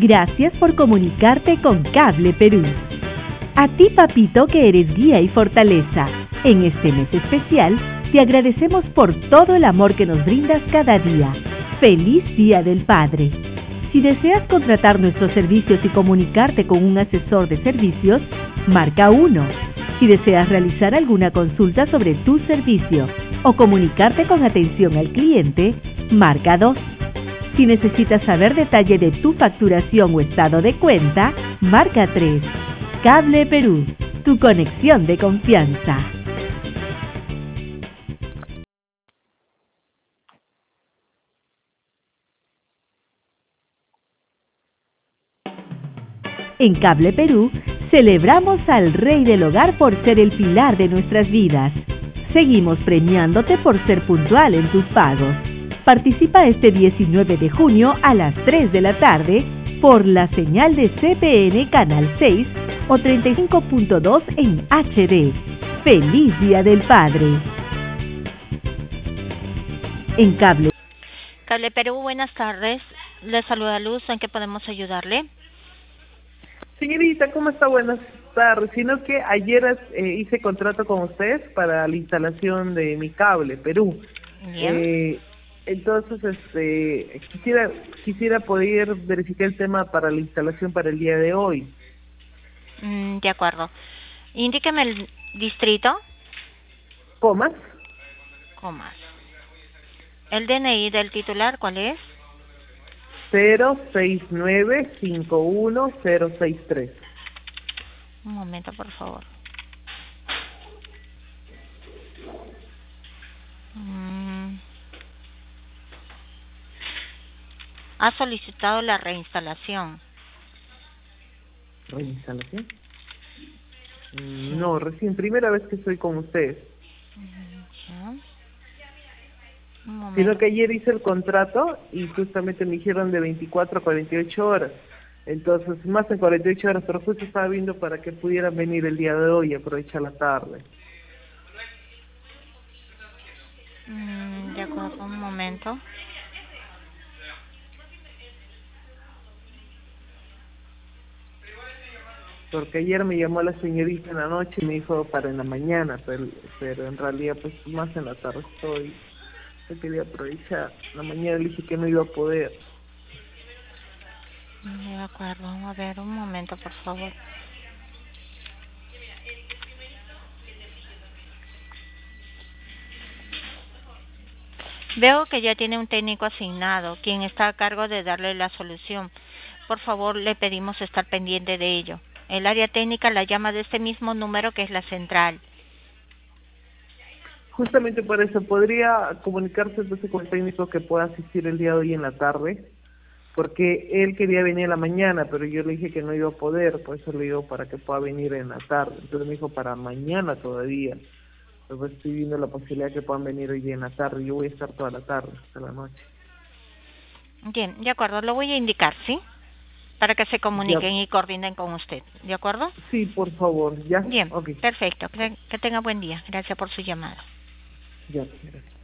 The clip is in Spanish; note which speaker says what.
Speaker 1: Gracias por comunicarte con Cable Perú. A ti, papito, que eres guía y fortaleza. En este mes especial, te agradecemos por todo el amor que nos brindas cada día. ¡Feliz Día del Padre! Si deseas contratar nuestros servicios y comunicarte con un asesor de servicios, marca 1. Si deseas realizar alguna consulta sobre tu servicio o comunicarte con atención al cliente, marca 2. Si necesitas saber detalle de tu facturación o estado de cuenta, marca 3. Cable Perú, tu conexión de confianza. En Cable Perú, celebramos al Rey del Hogar por ser el pilar de nuestras vidas. Seguimos premiándote por ser puntual en tus pagos. Participa este 19 de junio a las 3 de la tarde por la señal de CPN Canal 6 o 35.2 en HD. ¡Feliz Día del Padre! En Cable
Speaker 2: Perú, buenas tardes. Le saluda Luz. ¿En qué podemos ayudarle?
Speaker 3: Señorita, ¿cómo está? Buenas tardes. Sino que ayer hice contrato con ustedes para la instalación de mi Cable Perú.
Speaker 2: Bien.
Speaker 3: Entonces, quisiera poder verificar el tema para la instalación para el día de hoy.
Speaker 2: De acuerdo. Indíqueme el distrito.
Speaker 3: ¿Comas?
Speaker 2: Comas. ¿El DNI del titular cuál es?
Speaker 3: 069-51063.
Speaker 2: Un momento, por favor. Ha solicitado la reinstalación.
Speaker 3: ¿Reinstalación? No, recién, primera vez que estoy con ustedes.
Speaker 2: Ya. Un momento.
Speaker 3: Sino que ayer hice el contrato y justamente me dijeron de 24 a 48 horas. Entonces, más de 48 horas, pero justo estaba viendo para que pudieran venir el día de hoy y aprovechar la tarde.
Speaker 2: De acuerdo, un momento.
Speaker 3: Porque ayer me llamó la señorita en la noche y me dijo para en la mañana, pero en realidad pues más en la tarde estoy. Yo quería aprovechar. La mañana le dije que no iba a poder.
Speaker 2: De acuerdo, a ver, un momento, por favor. Veo que ya tiene un técnico asignado, quien está a cargo de darle la solución. Por favor, le pedimos estar pendiente de ello. El área técnica la llama de este mismo número que es la central.
Speaker 3: Justamente por eso, ¿podría comunicarse entonces con el técnico que pueda asistir el día de hoy en la tarde? Porque él quería venir a la mañana, pero yo le dije que no iba a poder, por eso le digo para que pueda venir en la tarde. Entonces me dijo para mañana todavía. Entonces estoy viendo la posibilidad que puedan venir hoy en la tarde. Yo voy a estar toda la tarde, hasta la noche.
Speaker 2: Bien, de acuerdo, lo voy a indicar, ¿sí? Para que se comuniquen
Speaker 3: Ya.
Speaker 2: y coordinen con usted, ¿de acuerdo?
Speaker 3: Sí, por favor, ¿ya?
Speaker 2: Bien,
Speaker 3: Ok.
Speaker 2: perfecto. Que tenga buen día. Gracias por su llamada.
Speaker 3: Ya, gracias.